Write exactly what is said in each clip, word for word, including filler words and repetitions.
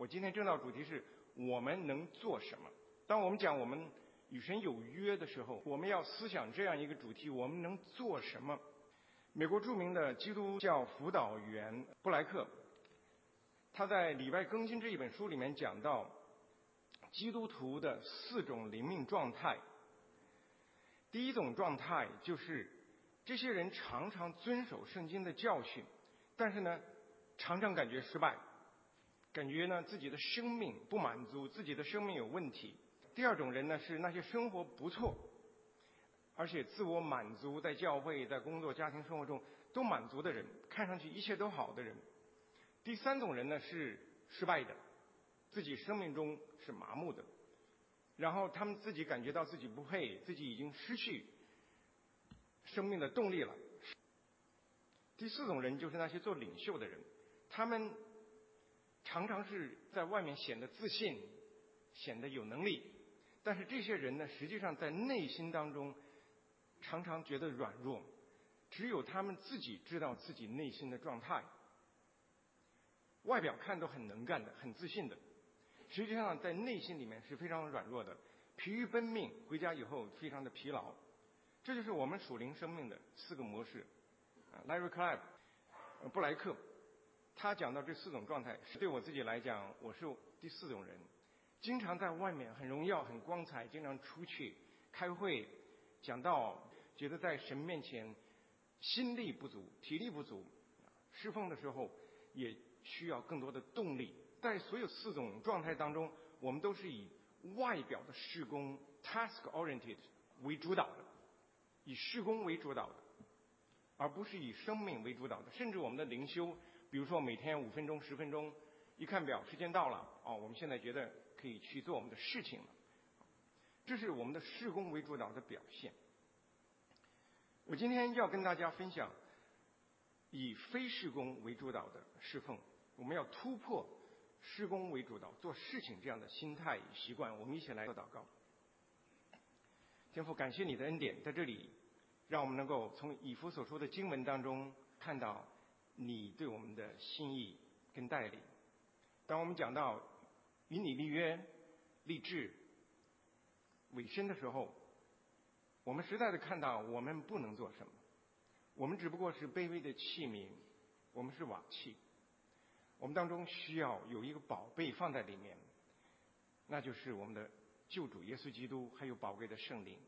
我今天正道主题是我们能做什么。当我们讲我们与神有约的时候，我们要思想这样一个主题：我们能做什么？美国著名的基督教辅导员布莱克，他在《里外更新》这一本书里面讲到基督徒的四种灵命状态。第一种状态就是这些人常常遵守圣经的教训，但是呢常常感觉失败，感觉呢自己的生命不满足，自己的生命有问题。第二种人呢是那些生活不错，而且自我满足，在教会、在工作、家庭生活中都满足的人，看上去一切都好的人。第三种人呢是失败的，自己生命中是麻木的，然后他们自己感觉到自己不配，自己已经失去生命的动力了。第四种人就是那些做领袖的人，他们常常是在外面显得自信，显得有能力，但是这些人呢，实际上在内心当中常常觉得软弱，只有他们自己知道自己内心的状态。外表看都很能干的，很自信的，实际上在内心里面是非常软弱的，疲于奔命，回家以后非常的疲劳。这就是我们属灵生命的四个模式。Larry Crabb 布莱克他讲到这四种状态，对我自己来讲，我是第四种人，经常在外面很荣耀很光彩，经常出去开会讲道，觉得在神面前心力不足，体力不足，侍奉的时候也需要更多的动力。在所有四种状态当中，我们都是以外表的事工 task oriented 为主导的，以事工为主导的，而不是以生命为主导的。甚至我们的灵修，比如说每天五分钟十分钟，一看表时间到了，哦，我们现在觉得可以去做我们的事情了，这是我们的事工为主导的表现。我今天要跟大家分享以非事工为主导的侍奉，我们要突破事工为主导做事情这样的心态与习惯。我们一起来做祷告。天父，感谢你的恩典，在这里让我们能够从以弗所说的经文当中看到你对我们的心意跟带领。当我们讲到与你立约、立志、委身的时候，我们实在的看到我们不能做什么，我们只不过是卑微的器皿，我们是瓦器，我们当中需要有一个宝贝放在里面，那就是我们的救主耶稣基督，还有宝贵的圣灵。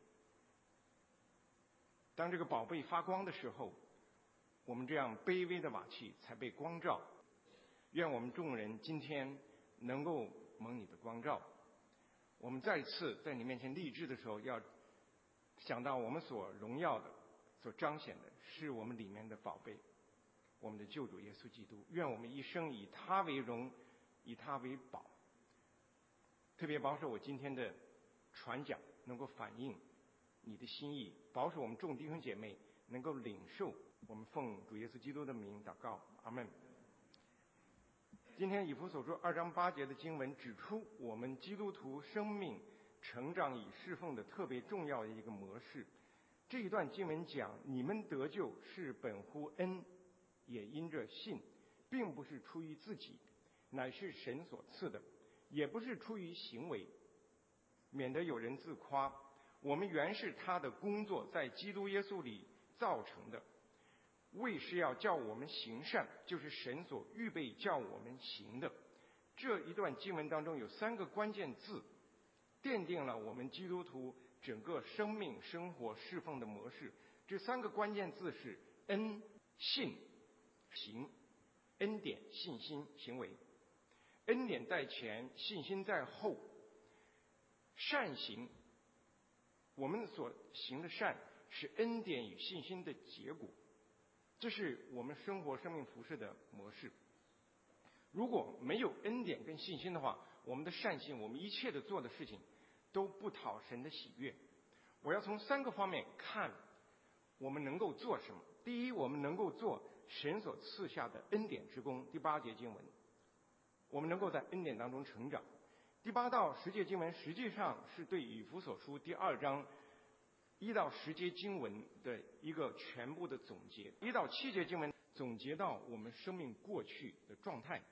当这个宝贝发光的时候，我们这样卑微的瓦器才被光照。愿我们众人今天能够蒙你的光照。我们再次在你面前立志的时候，要想到我们所荣耀的、所彰显的是我们里面的宝贝，我们的救主耶稣基督。愿我们一生以他为荣，以他为宝。特别保守我今天的传讲能够反映你的心意，保守我们众弟兄姐妹能够领受。我们奉主耶稣基督的名祷告，阿们。今天以弗所说二章八节的经文指出，我们基督徒生命成长与侍奉的特别重要的一个模式。这一段经文讲，你们得救是本乎恩，也因着信，并不是出于自己，乃是神所赐的，也不是出于行为，免得有人自夸。我们原是他的工作，在基督耶稣里造成的，为是要叫我们行善，就是神所预备叫我们行的。这一段经文当中有三个关键字，奠定了我们基督徒整个生命生活侍奉的模式。这三个关键字是恩、信、行。恩典、信心、行为。恩典在前，信心在后。善行，我们所行的善是恩典与信心的结果，这是我们生活生命服事的模式。如果没有恩典跟信心的话，我们的善行，我们一切的做的事情都不讨神的喜悦。我要从三个方面看我们能够做什么。第一，我们能够做神所赐下的恩典之功，第八节经文，我们能够在恩典当中成长。第八到十节经文实际上是对以弗所书第二章一到十节经文的一个全部的总结。一到七节经文总结到我们生命过去的状态，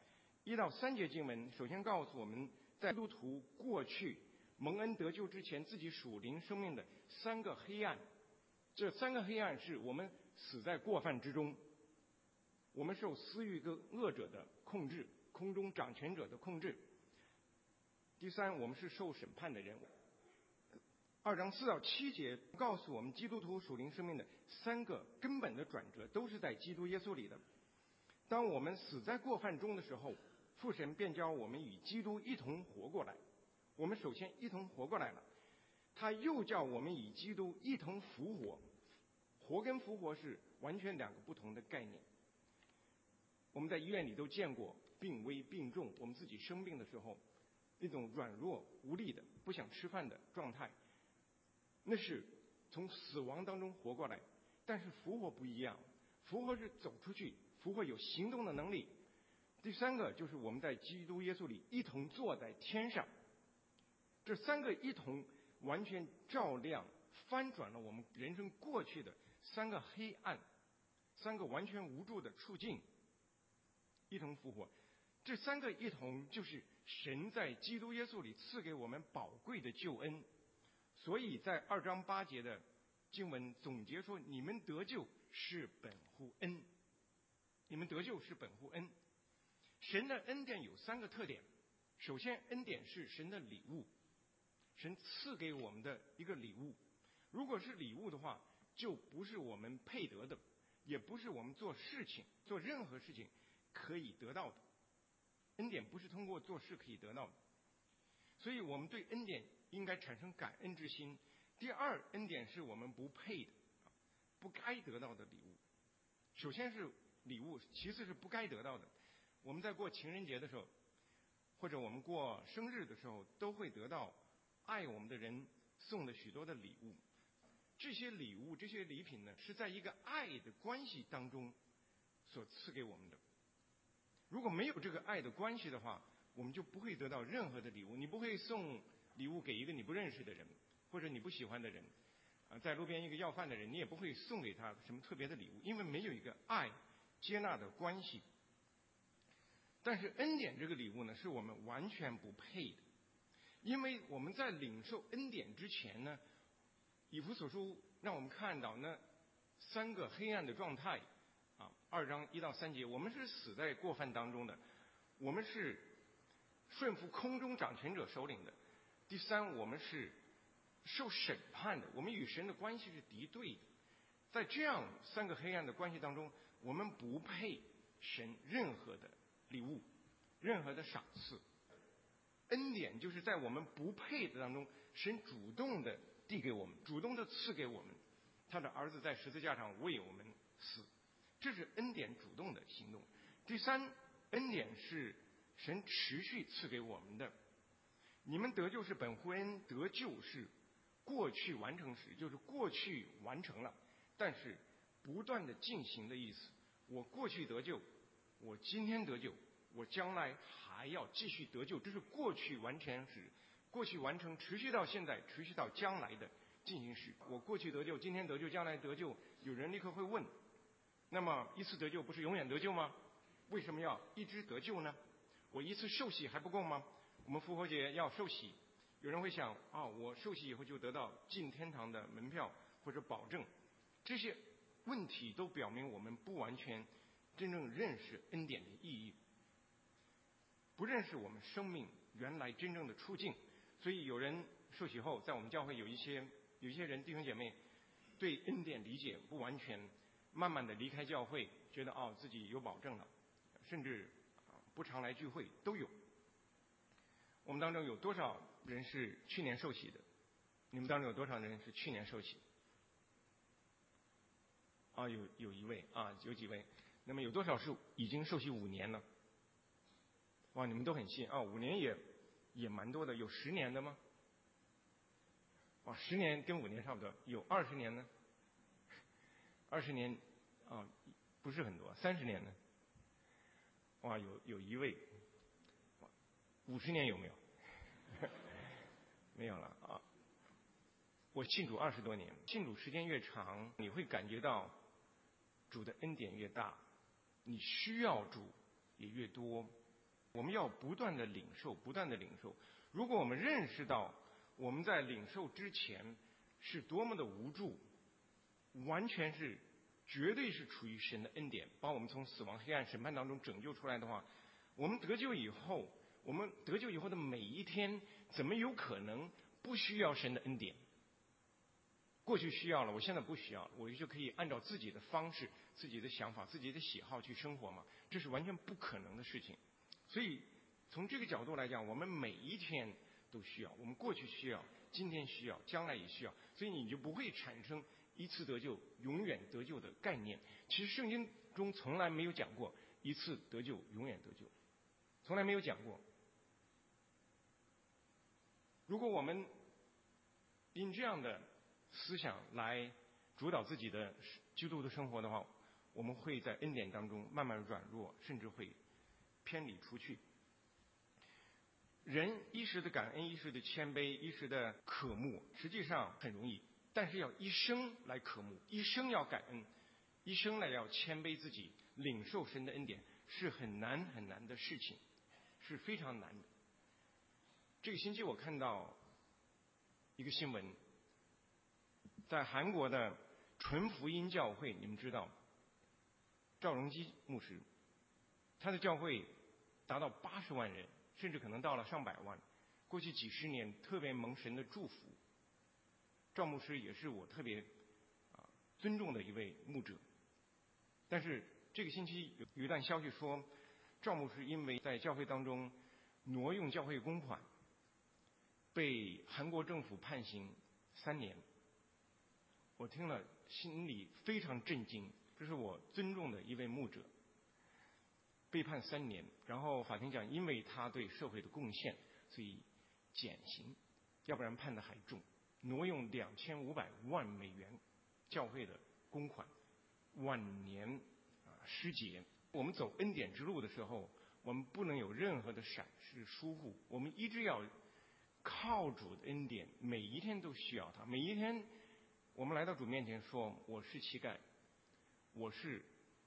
一到三节经文，首先告诉我们，在基督徒过去蒙恩得救之前，自己属灵生命的三个黑暗。这三个黑暗是我们死在过犯之中，我们受私欲跟恶者的控制，空中掌权者的控制。第三，我们是受审判的人。二章四到七节告诉我们，基督徒属灵生命的三个根本的转折，都是在基督耶稣里的。当我们死在过犯中的时候，父神便叫我们与基督一同活过来。我们首先一同活过来了，他又叫我们与基督一同复活。活跟复活是完全两个不同的概念。我们在医院里都见过病危病重，我们自己生病的时候，那种软弱无力的不想吃饭的状态，那是从死亡当中活过来。但是复活不一样，复活是走出去，复活有行动的能力。第三个就是我们在基督耶稣里一同坐在天上。这三个一同完全照亮翻转了我们人生过去的三个黑暗，三个完全无助的处境，一同复活。这三个一同就是神在基督耶稣里赐给我们宝贵的救恩。所以在二章八节的经文总结说，你们得救是本乎恩。你们得救是本乎恩。神的恩典有三个特点。首先，恩典是神的礼物，神赐给我们的一个礼物。如果是礼物的话，就不是我们配得的，也不是我们做事情做任何事情可以得到的。恩典不是通过做事可以得到的，所以我们对恩典应该产生感恩之心。第二，恩典是我们不配的，不该得到的礼物。首先是礼物，其次是不该得到的。我们在过情人节的时候，或者我们过生日的时候，都会得到爱我们的人送的许多的礼物。这些礼物这些礼品呢，是在一个爱的关系当中所赐给我们的。如果没有这个爱的关系的话，我们就不会得到任何的礼物。你不会送礼物给一个你不认识的人，或者你不喜欢的人啊，在路边一个要饭的人，你也不会送给他什么特别的礼物，因为没有一个爱接纳的关系。但是恩典这个礼物呢，是我们完全不配的。因为我们在领受恩典之前呢，以弗所书让我们看到那三个黑暗的状态啊，二章一到三节，我们是死在过犯当中的，我们是顺服空中掌权者首领的。第三，我们是受审判的，我们与神的关系是敌对的。在这样三个黑暗的关系当中，我们不配神任何的礼物，任何的赏赐。恩典就是在我们不配的当中，神主动的递给我们，主动的赐给我们，他的儿子在十字架上为我们死，这是恩典主动的行动。第三，恩典是神持续赐给我们的。你们得救是本乎恩，得救是过去完成时，就是过去完成了，但是不断的进行的意思。我过去得救，我今天得救，我将来还要继续得救，这是过去完成时，过去完成，持续到现在，持续到将来的进行时。我过去得救，今天得救，将来得救。有人立刻会问，那么一次得救不是永远得救吗？为什么要一直得救呢？我一次受洗还不够吗？我们复活节要受洗，有人会想啊、哦，我受洗以后就得到进天堂的门票或者保证。这些问题都表明我们不完全真正认识恩典的意义，不认识我们生命原来真正的处境。所以有人受洗后，在我们教会有一些有一些人弟兄姐妹对恩典理解不完全，慢慢的离开教会，觉得哦自己有保证了，甚至不常来聚会都有。我们当中有多少人是去年受洗的？你们当中有多少人是去年受洗？啊，有有一位啊，有几位。那么有多少是已经受洗五年了？哇，你们都很信啊，五年也也蛮多的。有十年的吗？哇，十年跟五年差不多。有二十年呢？二十年啊，不是很多。三十年呢？哇，有有一位。五十年有没有？没有了啊。我信主二十多年，信主时间越长，你会感觉到主的恩典越大，你需要主也越多。 我们要不断的领受，不断的领受。如果我们认识到我们在领受之前是多么的无助，完全是绝对是处于神的恩典，把我们从死亡黑暗审判当中拯救出来的话，我们得救以后，我们得救以后的每一天，怎么有可能不需要神的恩典？过去需要了，我现在不需要了，我就可以按照自己的方式、自己的想法、自己的喜好去生活嘛？这是完全不可能的事情。所以从这个角度来讲，我们每一天都需要，我们过去需要，今天需要，将来也需要，所以你就不会产生一次得救永远得救的概念。其实圣经中从来没有讲过一次得救永远得救，从来没有讲过。如果我们因这样的思想来主导自己的基督的生活的话，我们会在恩典当中慢慢软弱，甚至会偏离出去。人一时的感恩，一时的谦卑，一时的渴慕，实际上很容易，但是要一生来渴慕，一生要感恩，一生来要谦卑自己，领受神的恩典，是很难很难的事情，是非常难的。这个星期我看到一个新闻，在韩国的纯福音教会，你们知道赵荣基牧师，他的教会达到八十万人，甚至可能到了上百万，过去几十年特别蒙神的祝福。赵牧师也是我特别啊尊重的一位牧者，但是这个星期有有一段消息说，赵牧师因为在教会当中挪用教会公款，被韩国政府判刑三年。我听了心里非常震惊，这是我尊重的一位牧者，被判三年，然后法庭讲因为他对社会的贡献，所以减刑，要不然判得还重。挪用两千五百万美元教会的公款，晚年啊失节。我们走恩典之路的时候，我们不能有任何的闪失疏忽，我们一直要靠主的恩典，每一天都需要它。每一天我们来到主面前说，我是乞丐，我是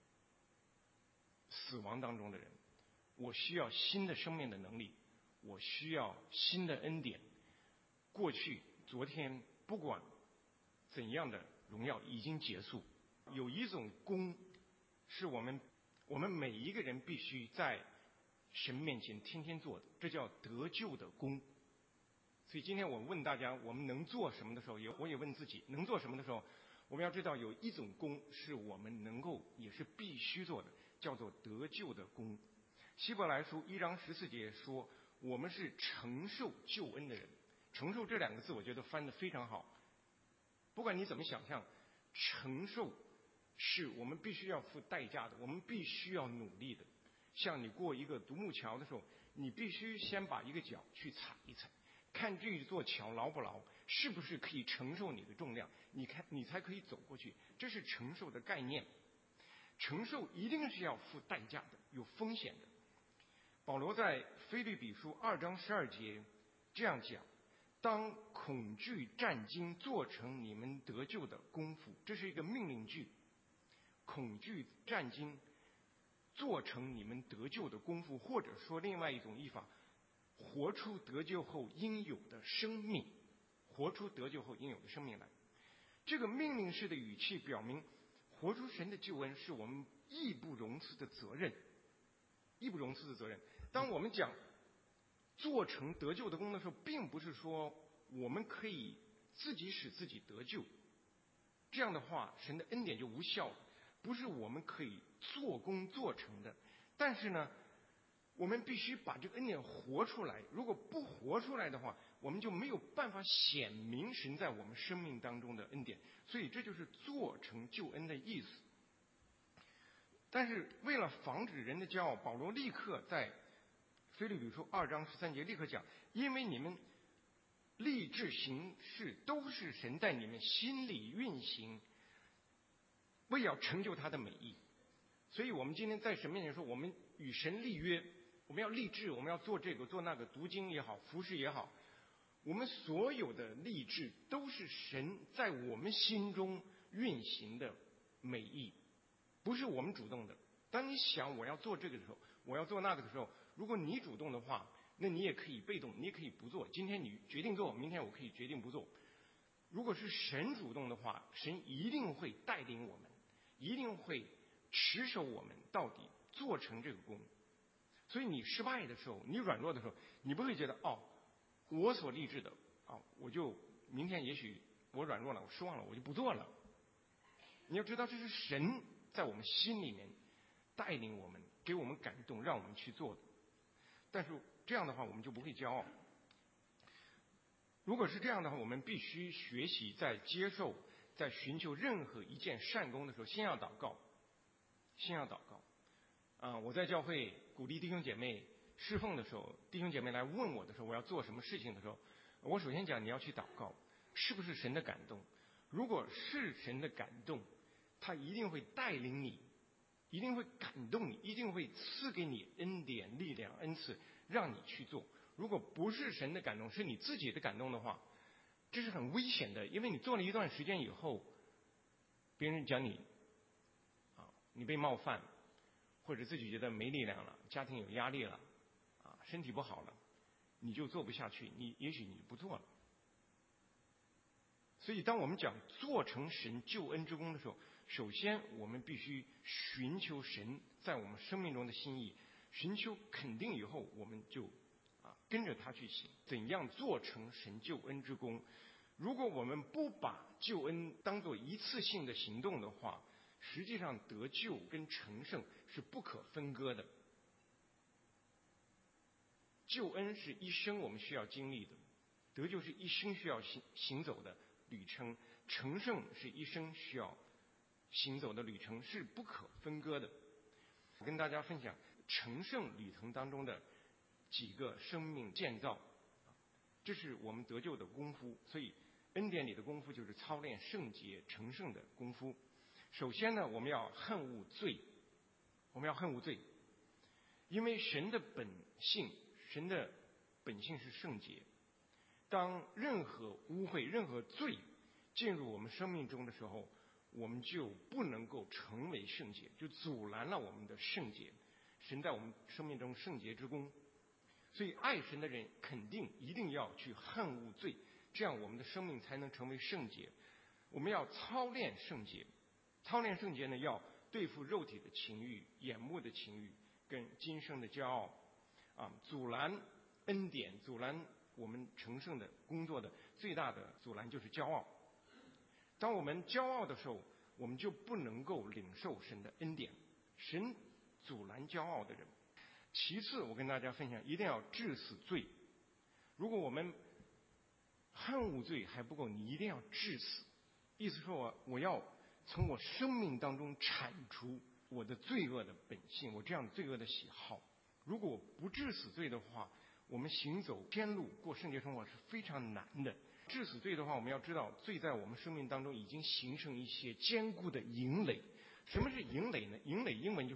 死亡当中的人，我需要新的生命的能力，我需要新的恩典。过去昨天不管怎样的荣耀已经结束，有一种功是我们我们每一个人必须在神面前天天做的，这叫得救的功。所以今天我问大家我们能做什么的时候，也我也问自己能做什么的时候，我们要知道有一种功是我们能够也是必须做的，叫做得救的功。希伯来书一章十四节说，我们是承受救恩的人。承受这两个字我觉得翻得非常好，不管你怎么想象，承受是我们必须要付代价的，我们必须要努力的。像你过一个独木桥的时候，你必须先把一个脚去踩一踩，看这一座桥牢不牢，是不是可以承受你的重量，你看你才可以走过去，这是承受的概念。承受一定是要付代价的，有风险的。保罗在腓立比书二章十二节这样讲，当恐惧战惊做成你们得救的功夫，这是一个命令句。恐惧战惊做成你们得救的功夫，或者说另外一种译法，活出得救后应有的生命，活出得救后应有的生命来。这个命令式的语气表明，活出神的救恩是我们义不容辞的责任，义不容辞的责任。当我们讲做成得救的功的时候，并不是说我们可以自己使自己得救，这样的话神的恩典就无效了，不是我们可以做工做成的。但是呢，我们必须把这个恩典活出来，如果不活出来的话，我们就没有办法显明神在我们生命当中的恩典。所以这就是做成救恩的意思。但是为了防止人的骄傲，保罗立刻在腓立比书二章十三节立刻讲，因为你们立志行事都是神在你们心里运行，为要成就他的美意。所以我们今天在神面前说，我们与神立约，我们要立志，我们要做这个做那个，读经也好，服事也好，我们所有的立志都是神在我们心中运行的美意，不是我们主动的。当你想我要做这个的时候，我要做那个的时候， 如果你主动的话，那你也可以被动，你也可以不做。今天你决定做，明天我可以决定不做。如果是神主动的话，神一定会带领我们，一定会持守我们到底，做成这个功。所以你失败的时候，你软弱的时候，你不会觉得哦，我所立志的啊，我就明天也许我软弱了，我失望了，我就不做了。你要知道，这是神在我们心里面带领我们，给我们感动，让我们去做的。但是这样的话，我们就不会骄傲。如果是这样的话，我们必须学习在接受、在寻求任何一件善功的时候，先要祷告，先要祷告。啊、呃，我在教会鼓励弟兄姐妹侍奉的时候，弟兄姐妹来问我的时候，我要做什么事情的时候，我首先讲你要去祷告，是不是神的感动？如果是神的感动，他一定会带领你，一定会感动你，一定会赐给你恩典、力量、恩赐，让你去做。如果不是神的感动，是你自己的感动的话，这是很危险的，因为你做了一段时间以后，别人讲你啊，你被冒犯，或者自己觉得没力量了，家庭有压力了，啊，身体不好了，你就做不下去，你也许你不做了。所以当我们讲做成神救恩之功的时候，首先我们必须寻求神在我们生命中的心意，寻求肯定以后，我们就啊跟着他去行，怎样做成神救恩之功。如果我们不把救恩当作一次性的行动的话，实际上得救跟成圣是不可分割的。救恩是一生我们需要经历的，得救是一生需要行行走的旅程，成圣是一生需要行走的旅程，是不可分割的。我跟大家分享成圣旅程当中的几个生命建造，这是我们得救的功夫。所以恩典里的功夫就是操练圣洁成圣的功夫。首先呢，我们要恨恶罪，我们要恨恶罪，因为神的本性，神的本性是圣洁。当任何污秽、任何罪进入我们生命中的时候，我们就不能够成为圣洁，就阻拦了我们的圣洁，神在我们生命中圣洁之功。所以爱神的人肯定一定要去恨恶罪，这样我们的生命才能成为圣洁。我们要操练圣洁，操练圣洁呢，要对付肉体的情欲、眼目的情欲跟今生的骄傲啊，阻拦恩典，阻拦我们成圣的工作的最大的阻拦就是骄傲。当我们骄傲的时候，我们就不能够领受神的恩典。神阻拦骄傲的人。其次，我跟大家分享，一定要治死罪。如果我们恨恶罪还不够，你一定要治死。意思说我我要从我生命当中铲除我的罪恶的本性，我这样罪恶的喜好。如果我不治死罪的话，我们行走天路过圣洁生活是非常难的。治死罪的话，我们要知道罪在我们生命当中已经形成一些坚固的营垒。什么是营垒呢？营垒英文就是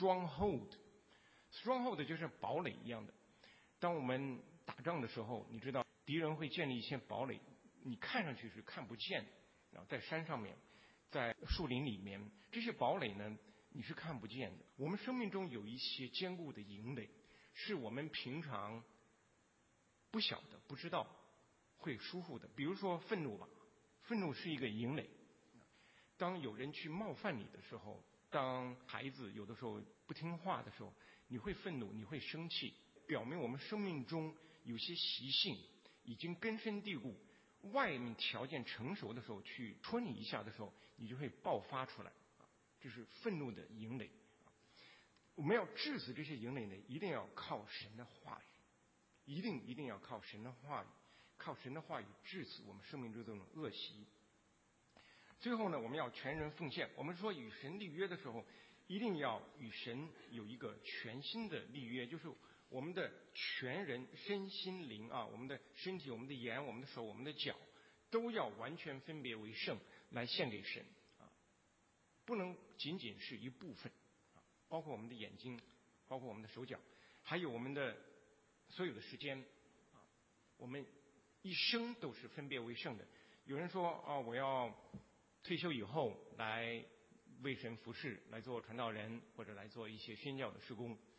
stronghold。stronghold 就是堡垒一样的。当我们打仗的时候，你知道敌人会建立一些堡垒，你看上去是看不见的，然后在山上面，在树林里面，这些堡垒呢你是看不见的。我们生命中有一些坚固的营垒，是我们平常不晓得、不知道会疏忽的。比如说愤怒吧，愤怒是一个营垒。当有人去冒犯你的时候，当孩子有的时候不听话的时候，你会愤怒，你会生气，表明我们生命中有些习性已经根深蒂固，外面条件成熟的时候去戳你一下的时候，你就会爆发出来。这是愤怒的营垒。我们要治死这些营垒呢，一定要靠神的话语，一定一定要靠神的话语，靠神的话语治死我们生命中这种恶习。最后呢，我们要全人奉献。我们说与神立约的时候，一定要与神有一个全新的立约，就是我们的全人身心灵啊，我们的身体、我们的眼、我们的手、我们的脚，都要完全分别为圣来献给神啊，不能仅仅是一部分啊，包括我们的眼睛，包括我们的手脚，还有我们的所有的时间啊，我们一生都是分别为圣的。有人说啊，我要退休以后来为神服侍，来做传道人，或者来做一些宣教的事工。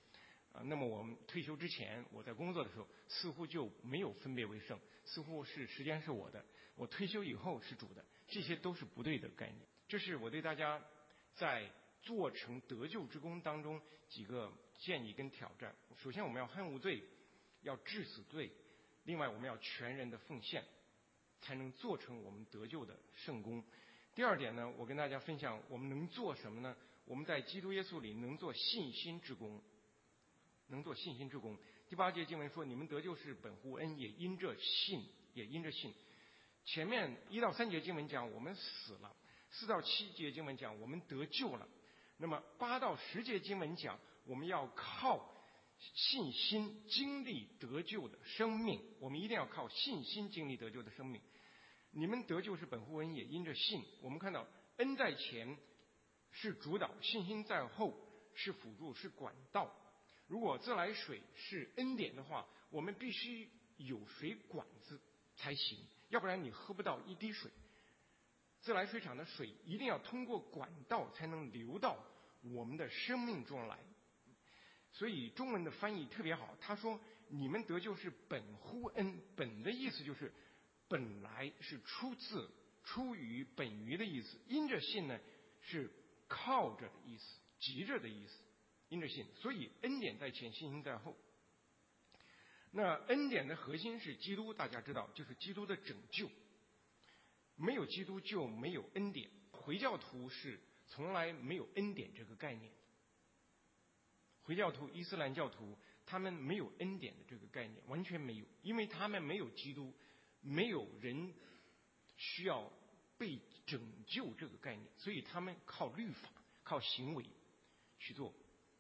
啊，那么我们退休之前，我在工作的时候似乎就没有分别为圣，似乎是时间是我的，我退休以后是主的，这些都是不对的概念。这是我对大家在做成得救之功当中几个建议跟挑战。首先，我们要恨恶罪，要治死罪；另外，我们要全人的奉献，才能做成我们得救的圣功。第二点呢，我跟大家分享我们能做什么呢？我们在基督耶稣里能做信心之功，能做信心之功。第八节经文说：“你们得救是本乎恩，也因着信，也因着信。”前面一到三节经文讲我们死了，四到七节经文讲我们得救了。那么八到十节经文讲我们要靠信心经历得救的生命，我们一定要靠信心经历得救的生命。你们得救是本乎恩，也因着信。我们看到恩在前是主导，信心在后是辅助，是管道。如果自来水是恩典的话，我们必须有水管子才行，要不然你喝不到一滴水。自来水厂的水一定要通过管道才能流到我们的生命中来。所以中文的翻译特别好，他说你们得救是本乎恩，本的意思就是本来，是出自，出于，本于的意思。因着信呢是靠着的意思，急着的意思，因着信。所以恩典在前，信心在后。那恩典的核心是基督，大家知道，就是基督的拯救。没有基督就没有恩典。回教徒是从来没有恩典这个概念。回教徒、伊斯兰教徒，他们没有恩典的这个概念，完全没有，因为他们没有基督，没有人需要被拯救这个概念，所以他们靠律法、靠行为去做。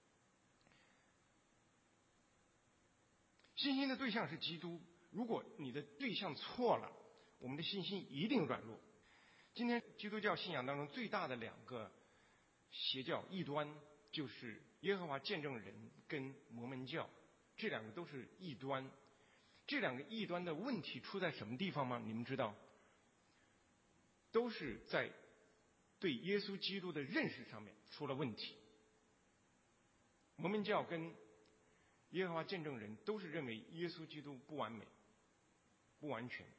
信心的对象是基督，如果你的对象错了，我们的信心一定软弱。今天基督教信仰当中最大的两个邪教异端，就是耶和华见证人跟摩门教，这两个都是异端。这两个异端的问题出在什么地方吗？你们知道，都是在对耶稣基督的认识上面出了问题。摩门教跟耶和华见证人都是认为耶稣基督不完美、不完全。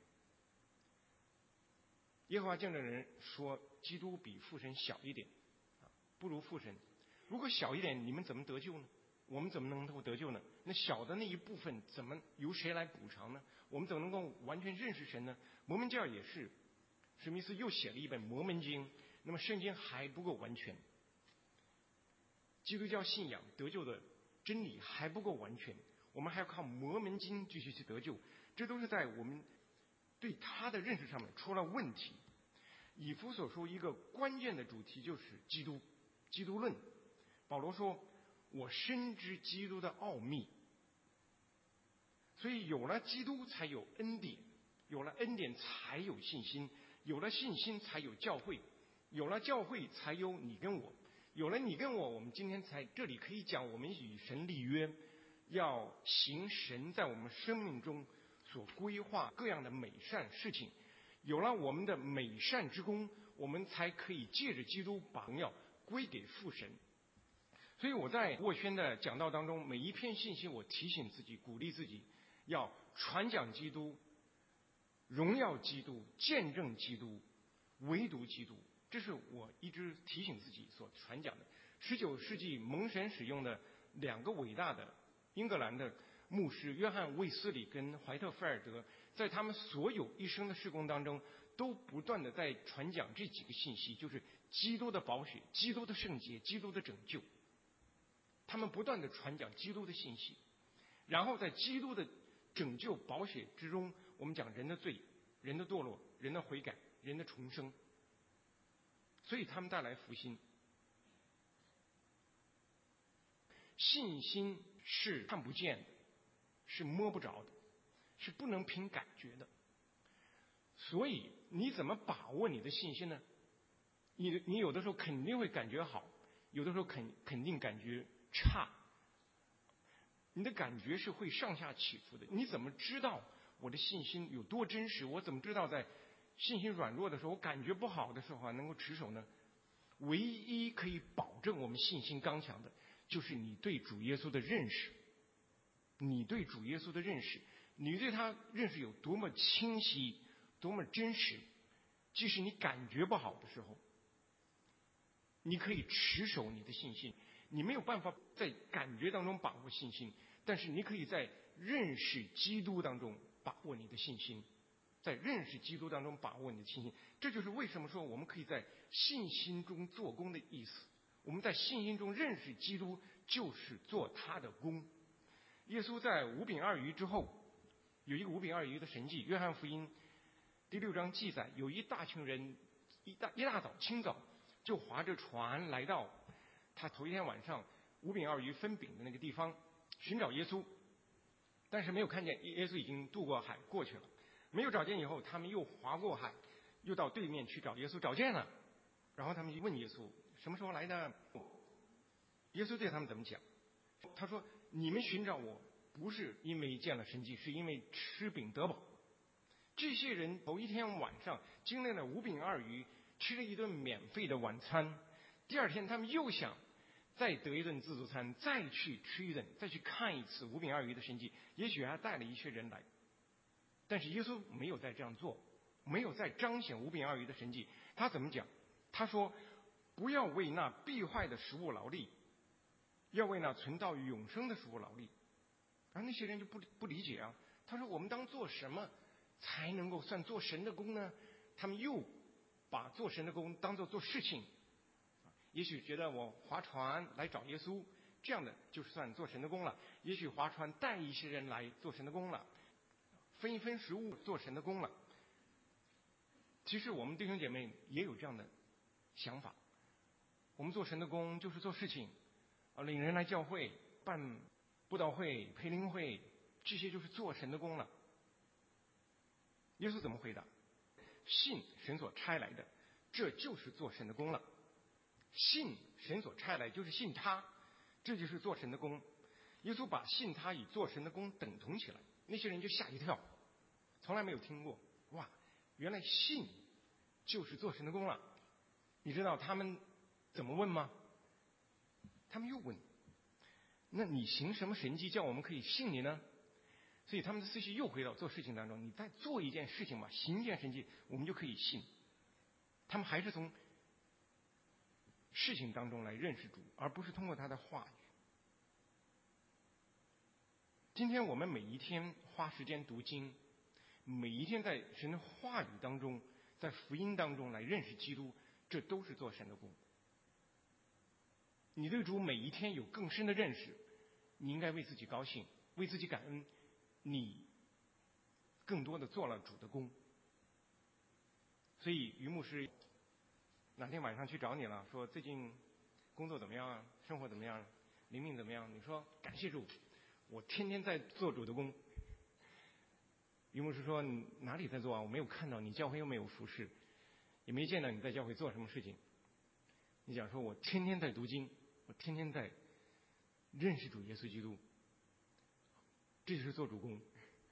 耶和华见证人说基督比父神小一点，不如父神。如果小一点，你们怎么得救呢？我们怎么能够得救呢？那小的那一部分怎么由谁来补偿呢？我们怎么能够完全认识神呢？摩门教也是，史密斯又写了一本摩门经，那么圣经还不够完全。基督教信仰得救的真理还不够完全，我们还要靠摩门经继续去得救，这都是在我们对他的认识上面出了问题。以弗所书一个关键的主题就是基督，基督论。保罗说我深知基督的奥秘，所以有了基督才有恩典，有了恩典才有信心，有了信心才有教会，有了教会才有你跟我，有了你跟我，我们今天才这里可以讲我们与神立约，要行神在我们生命中所规划各样的美善事情。有了我们的美善之功，我们才可以借着基督把荣耀归给父神。所以我在沃宣的讲道当中，每一篇信息我提醒自己，鼓励自己要传讲基督，荣耀基督，见证基督，唯独基督，这是我一直提醒自己所传讲的。十九世纪蒙神使用的两个伟大的英格兰的牧师约翰卫斯理跟怀特菲尔德，在他们所有一生的事工当中，都不断的在传讲这几个信息，就是基督的宝血、基督的圣洁、基督的拯救。他们不断的传讲基督的信息，然后在基督的拯救宝血之中，我们讲人的罪、人的堕落、人的悔改、人的重生，所以他们带来福音。信心是看不见的，是摸不着的，是不能凭感觉的。所以你怎么把握你的信心呢？你你有的时候肯定会感觉好，有的时候肯肯定感觉差。你的感觉是会上下起伏的。你怎么知道我的信心有多真实？我怎么知道在信心软弱的时候，我感觉不好的时候能够持守呢？唯一可以保证我们信心刚强的，就是你对主耶稣的认识。 你对主耶稣的认识，你对他认识有多么清晰，多么真实，即使你感觉不好的时候，你可以持守你的信心。你没有办法在感觉当中把握信心，但是你可以在认识基督当中把握你的信心，在认识基督当中把握你的信心。这就是为什么说我们可以在信心中做工的意思。我们在信心中认识基督，就是做他的工。耶稣在五饼二鱼之后，有一个五饼二鱼的神迹，约翰福音第六章记载，有一大群人一大一大早清早就划着船来到他头一天晚上五饼二鱼分饼的那个地方寻找耶稣，但是没有看见，耶稣已经渡过海过去了。没有找见以后，他们又划过海，又到对面去找耶稣，找见了，然后他们就问耶稣什么时候来的。耶稣对他们怎么讲？他说，你们寻找我不是因为见了神迹，是因为吃饼得饱。这些人头一天晚上经历了五饼二鱼，吃了一顿免费的晚餐，第二天他们又想再得一顿自助餐，再去吃一顿，再去看一次五饼二鱼的神迹。也许还带了一些人来，但是耶稣没有再这样做，没有再彰显五饼二鱼的神迹。他怎么讲？他说，不要为那必坏的食物劳力，要为那存到永生的食物劳力。而那些人就不不理解啊，他说，我们当做什么才能够算做神的工呢？他们又把做神的工当做做事情，也许觉得我划船来找耶稣，这样的就是算做神的工了。也许划船带一些人来做神的工了，分一分食物做神的工了。其实我们弟兄姐妹也有这样的想法，我们做神的工就是做事情，啊，领人来教会，办布道会、培灵会，这些就是做神的工了。耶稣怎么回答？信神所差来的，这就是做神的工了。信神所差来就是信他，这就是做神的工。耶稣把信他与做神的工等同起来，那些人就吓一跳，从来没有听过，哇，原来信就是做神的工了。你知道他们怎么问吗？他们又问，那你行什么神迹叫我们可以信你呢？所以他们的思绪又回到做事情当中，你再做一件事情嘛，行一件神迹，我们就可以信。他们还是从事情当中来认识主，而不是通过他的话语。今天我们每一天花时间读经，每一天在神的话语当中，在福音当中来认识基督，这都是做神的工。你对主每一天有更深的认识，你应该为自己高兴，为自己感恩，你更多的做了主的工。所以于牧师哪天晚上去找你了，说最近工作怎么样啊，生活怎么样，灵命怎么样？你说感谢主，我天天在做主的工。于牧师说，你哪里在做啊？我没有看到你，教会又没有服侍，也没见到你在教会做什么事情。你讲说，我天天在读经，我天天在认识主耶稣基督，这就是做主工。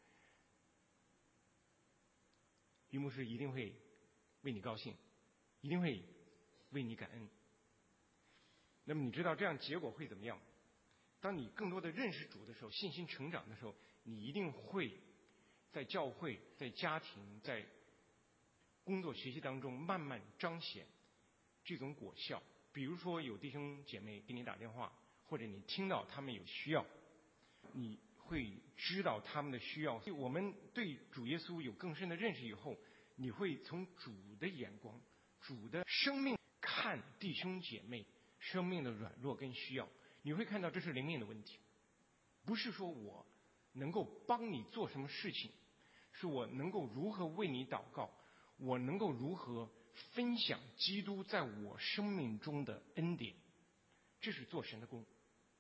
于牧师一定会为你高兴，一定会为你感恩。那么你知道这样结果会怎么样？当你更多的认识主的时候，信心成长的时候，你一定会在教会、在家庭、在工作学习当中慢慢彰显这种果效。比如说有弟兄姐妹给你打电话，或者你听到他们有需要，你会知道他们的需要。我们对主耶稣有更深的认识以后，你会从主的眼光、主的生命看弟兄姐妹生命的软弱跟需要，你会看到这是灵命的问题，不是说我能够帮你做什么事情，是我能够如何为你祷告，我能够如何分享基督在我生命中的恩典，这是做神的工，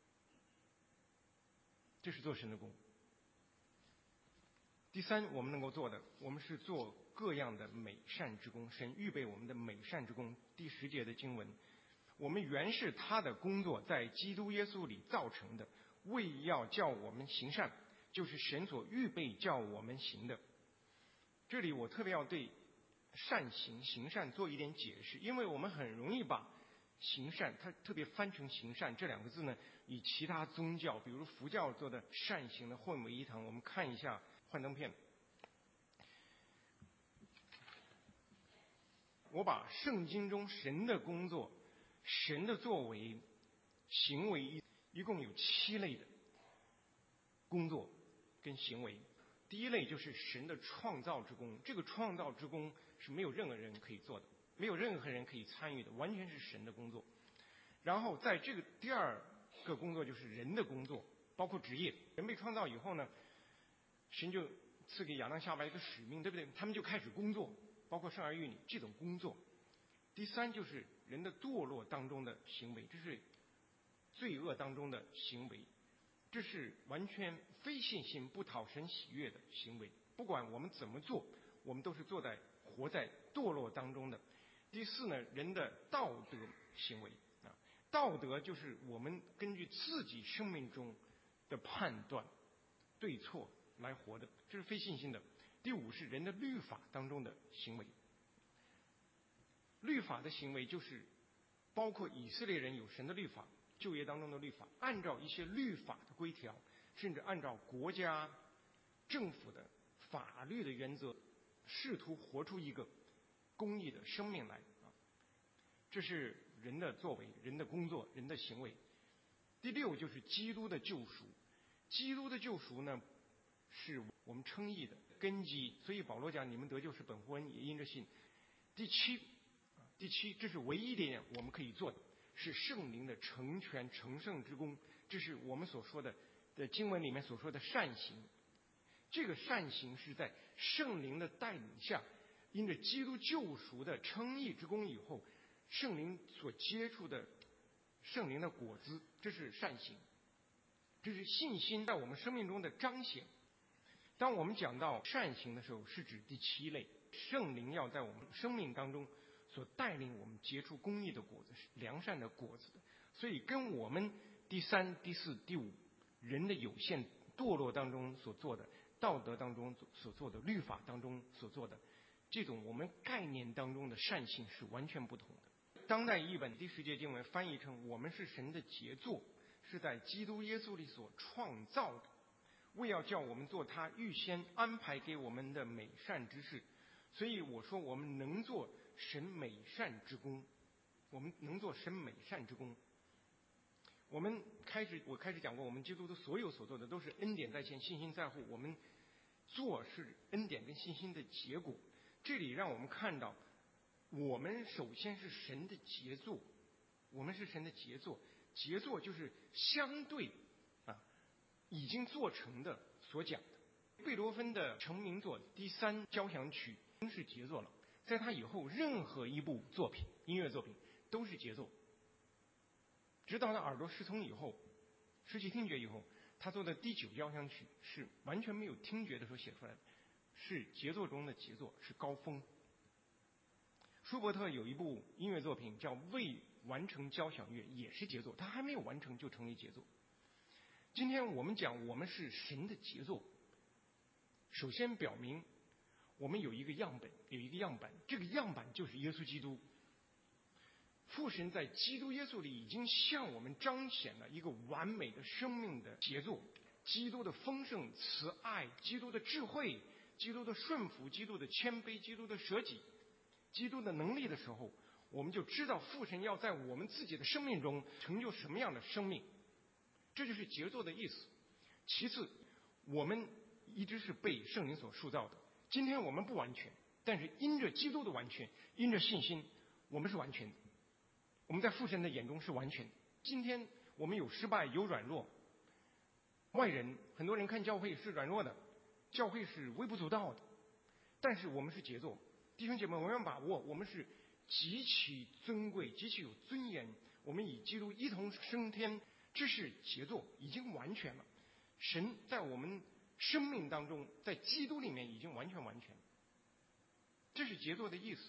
这是做神的工。第三，我们能够做的，我们是做各样的美善之功。神预备我们的美善之功。第十节的经文，我们原是他的工作，在基督耶稣里造成的，为要叫我们行善，就是神所预备叫我们行的。这里我特别要对善行、行善做一点解释，因为我们很容易把行善，它特别翻成行善这两个字呢，与其他宗教，比如佛教做的善行呢混为一谈。我们看一下幻灯片，我把圣经中神的工作、神的作为、行为一一共有七类的工作跟行为。第一类就是神的创造之功，这个创造之功是没有任何人可以做的，没有任何人可以参与的，完全是神的工作。然后在这个第二个工作就是人的工作，包括职业。人被创造以后呢，神就赐给亚当夏娃一个使命，对不对？他们就开始工作，包括生儿育女这种工作。第三就是人的堕落当中的行为，这是罪恶当中的行为，这是完全非信心不讨神喜悦的行为。不管我们怎么做，我们都是坐在活在堕落当中的。第四呢，人的道德行为啊，道德就是我们根据自己生命中的判断对错来活的，这是非信心的。第五是人的律法当中的行为，律法的行为就是包括以色列人有神的律法，旧约当中的律法，按照一些律法的规条，甚至按照国家政府的法律的原则，试图活出一个公义的生命来啊。这是人的作为、人的工作、人的行为。第六就是基督的救赎，基督的救赎呢，是我们称义的根基，所以保罗讲你们得救是本乎恩，也因着信。第七，第七，这是唯一一点我们可以做的，是圣灵的成全成圣之功，这是我们所说的的经文里面所说的善行。这个善行是在圣灵的带领下，因着基督救赎的称义之功以后，圣灵所接触的圣灵的果子，这是善行，这是信心在我们生命中的彰显。当我们讲到善行的时候，是指第七类，圣灵要在我们生命当中所带领我们结出公义的果子，是良善的果子的。所以跟我们第三、第四、第五人的有限堕落当中所做的，道德当中所做的，律法当中所做的，这种我们概念当中的善行是完全不同的。当代译本第十节经文翻译成我们是神的杰作，是在基督耶稣里所创造的，为要叫我们做他预先安排给我们的美善之事。所以我说我们能做神美善之功，我们能做神美善之功。我们开始我开始讲过，我们基督的所有所做的都是恩典在前，信心在后，我们做是恩典跟信心的结果。这里让我们看到，我们首先是神的杰作，我们是神的杰作，杰作就是相对啊已经做成的所讲的。贝多芬的成名作第三交响曲已经是杰作了，在他以后任何一部作品音乐作品都是杰作，直到他耳朵失聪以后，失去听觉以后，他做的第九交响曲是完全没有听觉的时候写出来的，是杰作中的杰作，是高峰。舒伯特有一部音乐作品叫未完成交响乐，也是杰作，他还没有完成就成为杰作。今天我们讲我们是神的杰作，首先表明我们有一个样本，有一个样板，这个样板就是耶稣基督。父神在基督耶稣里已经向我们彰显了一个完美的生命的杰作，基督的丰盛慈爱，基督的智慧，基督的顺服，基督的谦卑，基督的舍己，基督的能力的时候，我们就知道父神要在我们自己的生命中成就什么样的生命，这就是杰作的意思。其次，我们一直是被圣灵所塑造的，今天我们不完全，但是因着基督的完全，因着信心，我们是完全的，我们在父神的眼中是完全的。今天我们有失败，有软弱，外人很多人看教会是软弱的，教会是微不足道的，但是我们是杰作。弟兄姐妹，我们要把握，我们是极其尊贵，极其有尊严，我们与基督一同升天，这是杰作，已经完全了。神在我们生命当中，在基督里面已经完全完全，这是杰作的意思。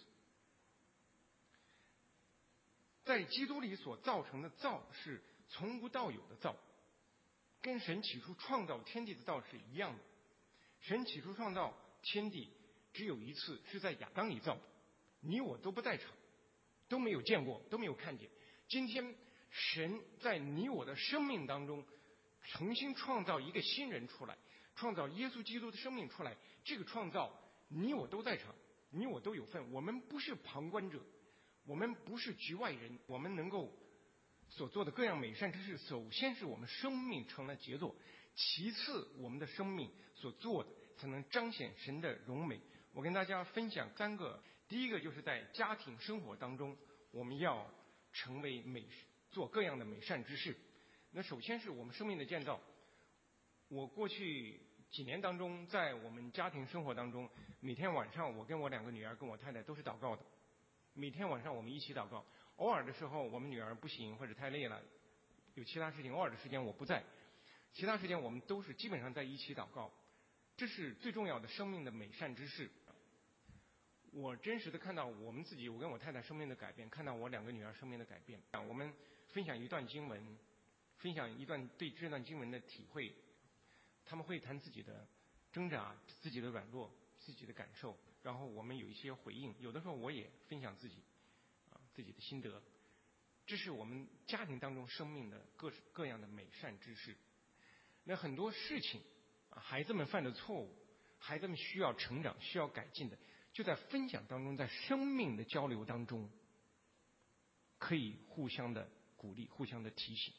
在基督里所造成的造是从无到有的造，跟神起初创造天地的造是一样的。神起初创造天地只有一次，是在亚当里造的，你我都不在场，都没有见过，都没有看见。 今天神在你我的生命当中重新创造一个新人出来，创造耶稣基督的生命出来，这个创造你我都在场，你我都有份，我们不是旁观者，我们不是局外人，我们能够所做的各样美善之事，首先是我们生命成了杰作，其次我们的生命所做的才能彰显神的荣美。我跟大家分享三个，第一个就是在家庭生活当中，我们要成为美，做各样的美善之事。那首先是我们生命的建造。我过去几年当中，在我们家庭生活当中，每天晚上我跟我两个女儿跟我太太都是祷告的，每天晚上我们一起祷告。偶尔的时候我们女儿不行或者太累了，有其他事情，偶尔的时间我不在，其他时间我们都是基本上在一起祷告。这是最重要的生命的美善之事。我真实的看到我们自己，我跟我太太生命的改变，看到我两个女儿生命的改变。我们分享一段经文，分享一段对这段经文的体会，他们会谈自己的挣扎、自己的软弱、自己的感受，然后我们有一些回应。有的时候我也分享自己啊自己的心得。这是我们家庭当中生命的各各样的美善之事。那很多事情啊，孩子们犯的错误，孩子们需要成长、需要改进的，就在分享当中，在生命的交流当中，可以互相的鼓励，互相的提醒。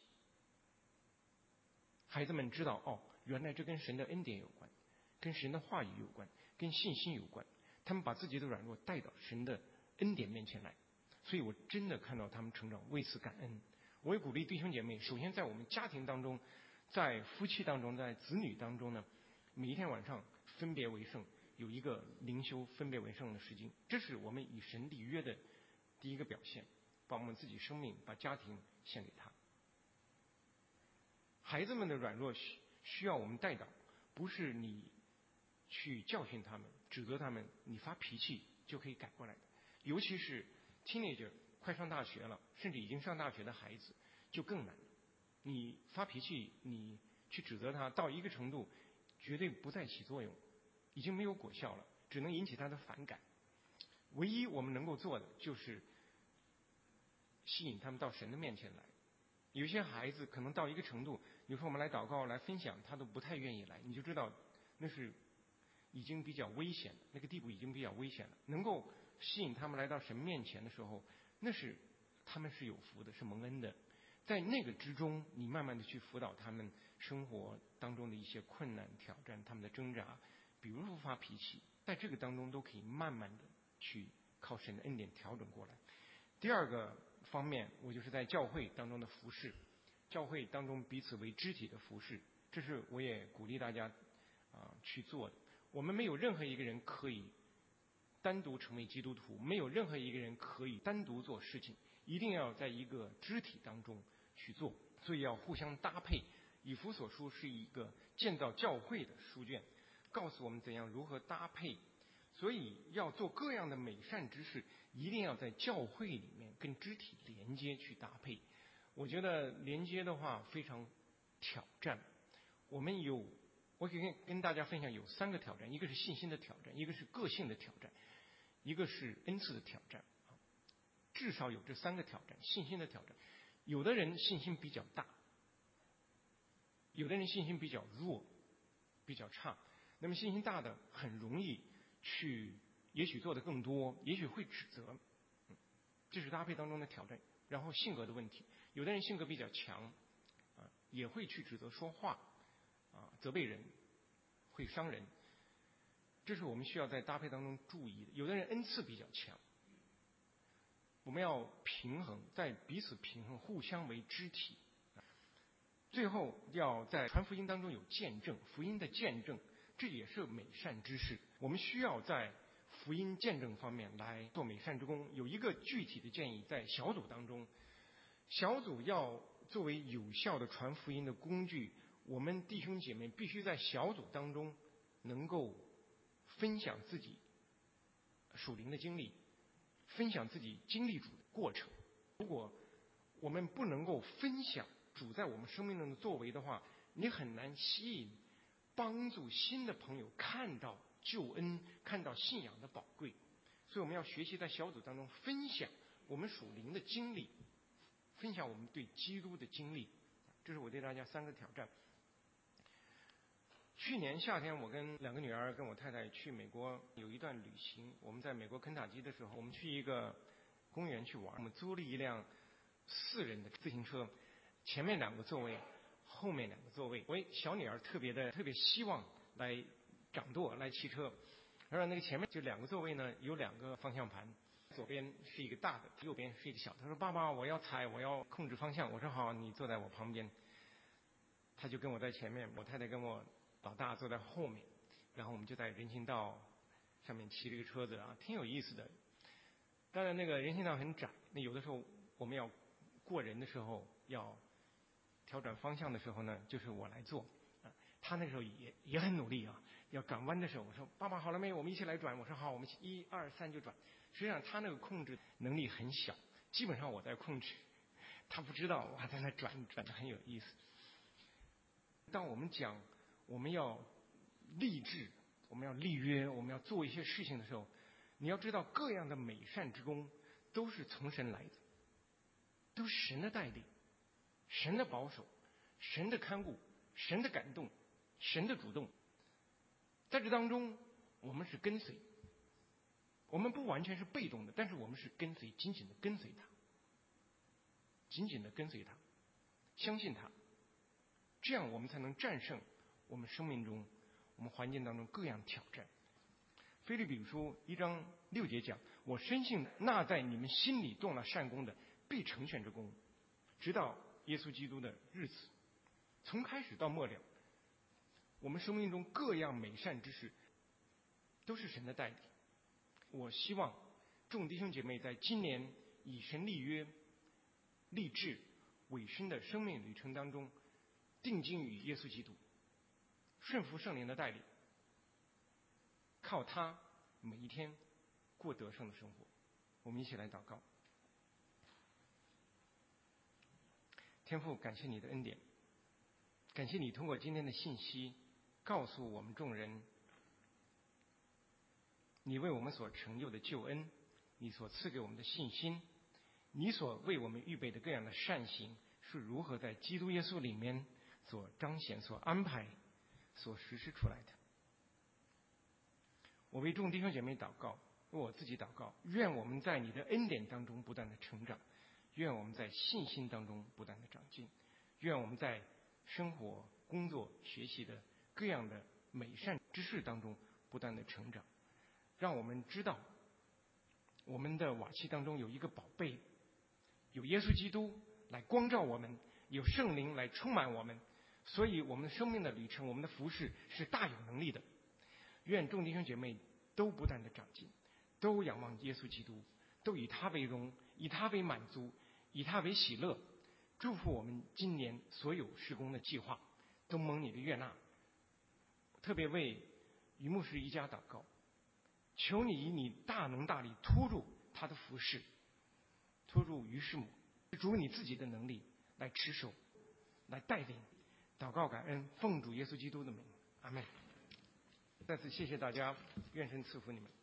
孩子们知道，哦，原来这跟神的恩典有关，跟神的话语有关，跟信心有关。他们把自己的软弱带到神的恩典面前来，所以我真的看到他们成长，为此感恩。我也鼓励弟兄姐妹，首先在我们家庭当中，在夫妻当中，在子女当中呢，每一天晚上分别为圣，有一个灵修分别为圣的时间，这是我们与神立约的第一个表现，把我们自己生命、把家庭献给他。孩子们的软弱需需要我们带导，不是你去教训他们、指责他们，你发脾气就可以改过来的。尤其是 teenager 快上大学了，甚至已经上大学的孩子就更难了。你发脾气，你去指责他，到一个程度绝对不再起作用，已经没有果效了，只能引起他的反感。唯一我们能够做的就是吸引他们到神的面前来。有些孩子可能到一个程度，有时候我们来祷告来分享，他都不太愿意来，你就知道那是已经比较危险，那个地步已经比较危险了。能够吸引他们来到神面前的时候，那是他们是有福的，是蒙恩的。在那个之中，你慢慢的去辅导他们生活当中的一些困难挑战，他们的挣扎，比如说发脾气，在这个当中都可以慢慢的去靠神的恩典调整过来。第二个方面，我就是在教会当中的服事，教会当中彼此为肢体的服事，这是我也鼓励大家啊、呃、去做的。我们没有任何一个人可以单独成为基督徒，没有任何一个人可以单独做事情，一定要在一个肢体当中去做，所以要互相搭配。以弗所书是一个建造教会的书卷，告诉我们怎样如何搭配。所以要做各样的美善之事，一定要在教会里面跟肢体连接去搭配。我觉得连接的话非常挑战。我们有，我可以跟跟大家分享有三个挑战，一个是信心的挑战，一个是个性的挑战，一个是恩赐的挑战。至少有这三个挑战。信心的挑战，有的人信心比较大，有的人信心比较弱，比较差。那么信心大的很容易去，也许做的更多，也许会指责，嗯，这是搭配当中的挑战。然后性格的问题，有的人性格比较强，啊，也会去指责说话，啊，责备人，会伤人。这是我们需要在搭配当中注意的。有的人恩赐比较强，我们要平衡，在彼此平衡，互相为肢体。最后要在传福音当中有见证，福音的见证，这也是美善之事。我们需要在福音见证方面来做美善之功。有一个具体的建议，在小组当中，小组要作为有效的传福音的工具，我们弟兄姐妹必须在小组当中能够分享自己属灵的经历，分享自己经历主的过程。如果我们不能够分享主在我们生命中的作为的话，你很难吸引帮助新的朋友看到救恩，看到信仰的宝贵。所以我们要学习在小组当中分享我们属灵的经历， 分享我们对基督的经历。这是我对大家三个挑战。去年夏天，我跟两个女儿跟我太太去美国有一段旅行。我们在美国肯塔基的时候，我们去一个公园去玩，我们租了一辆四人的自行车，前面两个座位，后面两个座位。我小女儿特别的特别希望来掌舵来骑车，然后那个前面就两个座位呢有两个方向盘，左边是一个大的，右边是一个小的。他说爸爸我要踩，我要控制方向。我说好，你坐在我旁边。他就跟我在前面，我太太跟我老大坐在后面，然后我们就在人行道上面骑这个车子啊，挺有意思的。当然那个人行道很窄，那有的时候我们要过人的时候，要调转方向的时候呢，就是我来做。啊，他那时候也也很努力啊，要转弯的时候，我说爸爸好了没？我们一起来转。我说好，我们一二三就转。实际上他那个控制能力很小，基本上我在控制，他不知道我还在那转，转得很有意思。当我们讲我们要立志，我们要立约，我们要做一些事情的时候，你要知道各样的美善之功都是从神来的，都是神的带领，神的保守，神的看顾，神的感动，神的主动。在这当中我们是跟随，我们不完全是被动的，但是我们是跟随，紧紧的跟随他，紧紧的跟随他，相信他，这样我们才能战胜我们生命中我们环境当中各样挑战。腓立比书一章六节讲，我深信那在你们心里动了善功的必成全这功，直到耶稣基督的日子。从开始到末了，我们生命中各样美善之事都是神的带领。我希望众弟兄姐妹在今年以神立约立志委身的生命旅程当中，定睛于耶稣基督，顺服圣灵的带领，靠他每一天过得胜的生活。我们一起来祷告。天父，感谢你的恩典，感谢你通过今天的信息告诉我们众人你为我们所成就的救恩，你所赐给我们的信心，你所为我们预备的各样的善行是如何在基督耶稣里面所彰显、所安排、所实施出来的。我为众弟兄姐妹祷告，为我自己祷告，愿我们在你的恩典当中不断的成长，愿我们在信心当中不断的长进，愿我们在生活、工作、学习的各样的美善之事当中不断的成长。让我们知道我们的瓦器当中有一个宝贝，有耶稣基督来光照我们，有圣灵来充满我们，所以我们的生命的旅程，我们的服事是大有能力的。愿众弟兄姐妹都不断的长进，都仰望耶稣基督，都以他为荣，以他为满足，以他为喜乐。祝福我们今年所有事工的计划都蒙你的悦纳。特别为于牧师一家祷告，求你以你大能大力拖住他的服事，拖住于师母，主你自己的能力来持守，来带领。祷告感恩，奉主耶稣基督的名，阿们。再次谢谢大家，愿神赐福你们。